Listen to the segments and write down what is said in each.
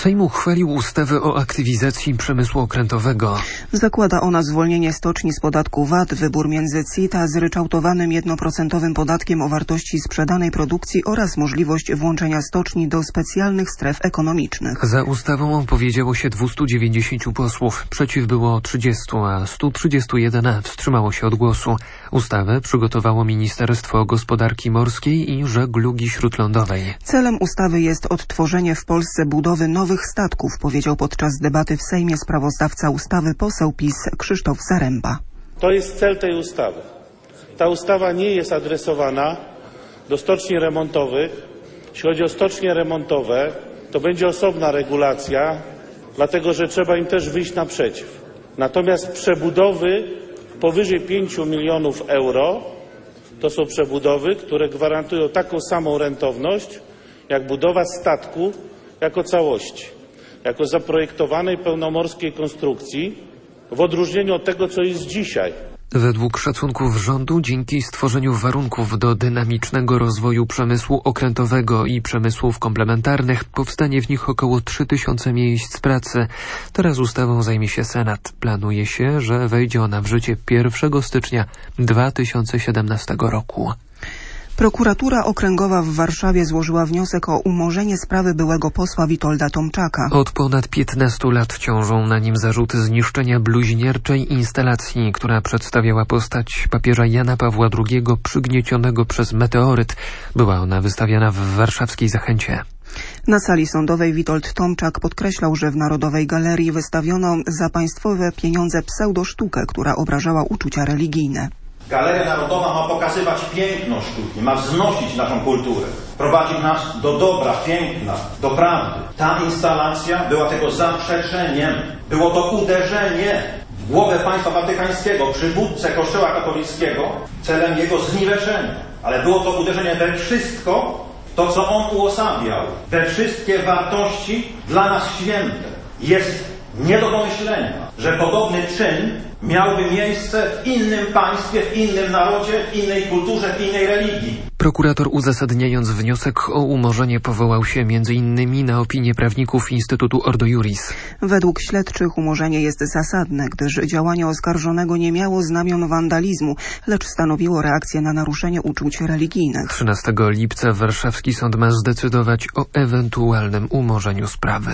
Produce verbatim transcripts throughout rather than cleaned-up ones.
Sejm uchwalił ustawę o aktywizacji przemysłu okrętowego. Zakłada ona zwolnienie stoczni z podatku V A T, wybór między C I T a zryczałtowanym jednoprocentowym podatkiem o wartości sprzedanej produkcji oraz możliwość włączenia stoczni do specjalnych stref ekonomicznych. Za ustawą opowiedziało się dwieście dziewięćdziesiąt posłów. Przeciw było trzydziestu, a sto trzydzieści jeden wstrzymało się od głosu. Ustawę przygotowało Ministerstwo Gospodarki Morskiej i Żeglugi Śródlądowej. Celem ustawy jest odtworzenie w Polsce budowy nowych statków, powiedział podczas debaty w Sejmie sprawozdawca ustawy poseł PiS Krzysztof Zaremba. To jest cel tej ustawy. Ta ustawa nie jest adresowana do stoczni remontowych. Jeśli chodzi o stocznie remontowe, to będzie osobna regulacja, dlatego że trzeba im też wyjść naprzeciw. Natomiast przebudowy powyżej pięciu milionów euro to są przebudowy, które gwarantują taką samą rentowność jak budowa statku jako całości, jako zaprojektowanej pełnomorskiej konstrukcji, w odróżnieniu od tego, co jest dzisiaj. Według szacunków rządu, dzięki stworzeniu warunków do dynamicznego rozwoju przemysłu okrętowego i przemysłów komplementarnych, powstanie w nich około trzy tysiące miejsc pracy. Teraz ustawą zajmie się Senat. Planuje się, że wejdzie ona w życie pierwszego stycznia dwa tysiące siedemnastego roku. Prokuratura Okręgowa w Warszawie złożyła wniosek o umorzenie sprawy byłego posła Witolda Tomczaka. Od ponad piętnastu lat ciążą na nim zarzuty zniszczenia bluźnierczej instalacji, która przedstawiała postać papieża Jana Pawła drugiego przygniecionego przez meteoryt. Była ona wystawiana w warszawskiej Zachęcie. Na sali sądowej Witold Tomczak podkreślał, że w Narodowej Galerii wystawiono za państwowe pieniądze pseudosztukę, która obrażała uczucia religijne. Galeria Narodowa ma pokazywać piękno sztuki, ma wznosić naszą kulturę, prowadzić nas do dobra, piękna, do prawdy. Ta instalacja była tego zaprzeczeniem. Było to uderzenie w głowę państwa watykańskiego, przywódcę Kościoła katolickiego, celem jego zniweczenia. Ale było to uderzenie we wszystko, to co on uosabiał, we wszystkie wartości dla nas święte. Jest nie do pomyślenia, że podobny czyn miałby miejsce w innym państwie, w innym narodzie, w innej kulturze, w innej religii. Prokurator, uzasadniając wniosek o umorzenie, powołał się między innymi na opinię prawników Instytutu Ordo Iuris. Według śledczych umorzenie jest zasadne, gdyż działanie oskarżonego nie miało znamion wandalizmu, lecz stanowiło reakcję na naruszenie uczuć religijnych. trzynastego lipca warszawski sąd ma zdecydować o ewentualnym umorzeniu sprawy.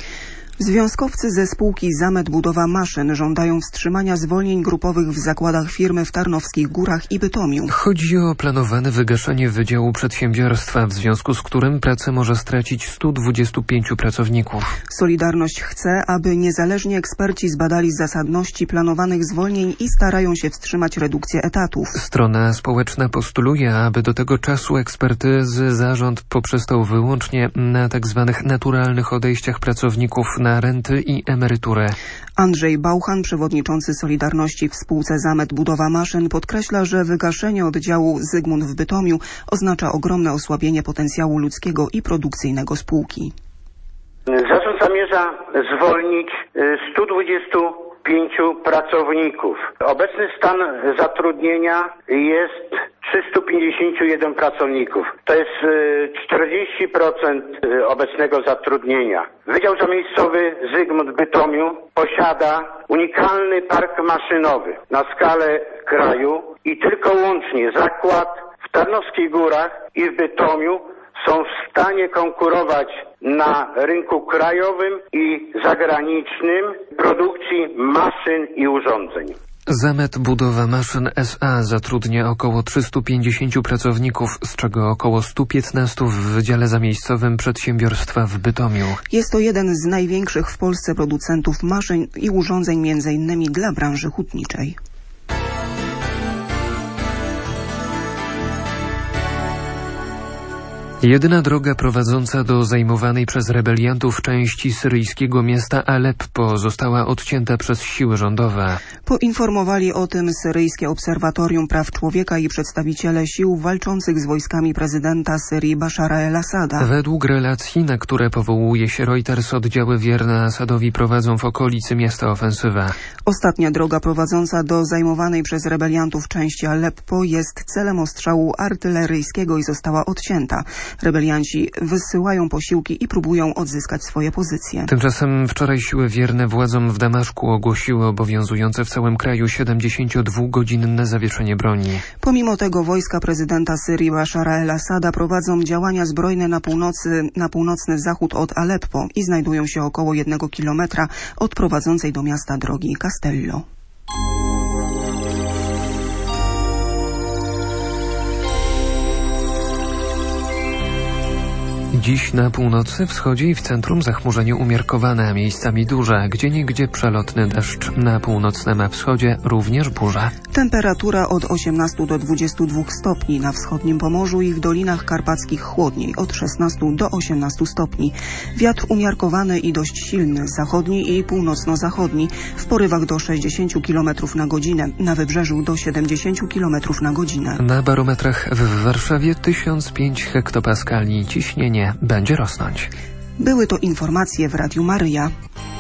Związkowcy ze spółki Zamet Budowa Maszyn żądają wstrzymania zwolnień grupowych w zakładach firmy w Tarnowskich Górach i Bytomiu. Chodzi o planowane wygaszenie wydziału przedsiębiorstwa, w związku z którym pracę może stracić stu dwudziestu pięciu pracowników. Solidarność chce, aby niezależni eksperci zbadali zasadności planowanych zwolnień i starają się wstrzymać redukcję etatów. Strona społeczna postuluje, aby do tego czasu ekspertyzy zarząd poprzestał wyłącznie na tzw. naturalnych odejściach pracowników na renty i emeryturę. Andrzej Bauchan, przewodniczący Solidarności w spółce Zamet Budowa Maszyn, podkreśla, że wygaszenie oddziału Zygmunt w Bytomiu oznacza ogromne osłabienie potencjału ludzkiego i produkcyjnego spółki. Zarząd zamierza zwolnić stu dwudziestu pięciu pracowników. Obecny stan zatrudnienia jest trzystu pięćdziesięciu jeden pracowników. To jest czterdzieści procent obecnego zatrudnienia. Wydział Zamiejscowy Zygmunt w Bytomiu posiada unikalny park maszynowy na skalę kraju i tylko łącznie zakład w Tarnowskich Górach i w Bytomiu są w stanie konkurować na rynku krajowym i zagranicznym produkcji maszyn i urządzeń. Zamet Budowa Maszyn S A zatrudnia około trzystu pięćdziesięciu pracowników, z czego około stu piętnastu w Wydziale Zamiejscowym Przedsiębiorstwa w Bytomiu. Jest to jeden z największych w Polsce producentów maszyn i urządzeń, między innymi dla branży hutniczej. Jedyna droga prowadząca do zajmowanej przez rebeliantów części syryjskiego miasta Aleppo została odcięta przez siły rządowe. Poinformowali o tym Syryjskie Obserwatorium Praw Człowieka i przedstawiciele sił walczących z wojskami prezydenta Syrii Bashara el-Assada. Według relacji, na które powołuje się Reuters, oddziały wierne Asadowi prowadzą w okolicy miasta ofensywę. Ostatnia droga prowadząca do zajmowanej przez rebeliantów części Aleppo jest celem ostrzału artyleryjskiego i została odcięta. Rebelianci wysyłają posiłki i próbują odzyskać swoje pozycje. Tymczasem wczoraj siły wierne władzom w Damaszku ogłosiły obowiązujące w całym kraju siedemdziesięciodwugodzinne zawieszenie broni. Pomimo tego wojska prezydenta Syrii Bashara el-Assada prowadzą działania zbrojne na północy, na północny zachód od Aleppo i znajdują się około jednego kilometra od prowadzącej do miasta drogi Castello. Dziś na północy, wschodzie i w centrum zachmurzenie umiarkowane, a miejscami duże, gdzieniegdzie przelotny deszcz. Na północnym wschodzie również burza. Temperatura od osiemnastu do dwudziestu dwóch stopni, na wschodnim Pomorzu i w Dolinach Karpackich chłodniej, od szesnastu do osiemnastu stopni. Wiatr umiarkowany i dość silny, zachodni i północno-zachodni, w porywach do sześćdziesięciu kilometrów na godzinę, na wybrzeżu do siedemdziesięciu kilometrów na godzinę. Na barometrach w Warszawie tysiąc pięć hektopaskali, ciśnienie będzie rosnąć. Były to informacje w Radiu Maryja.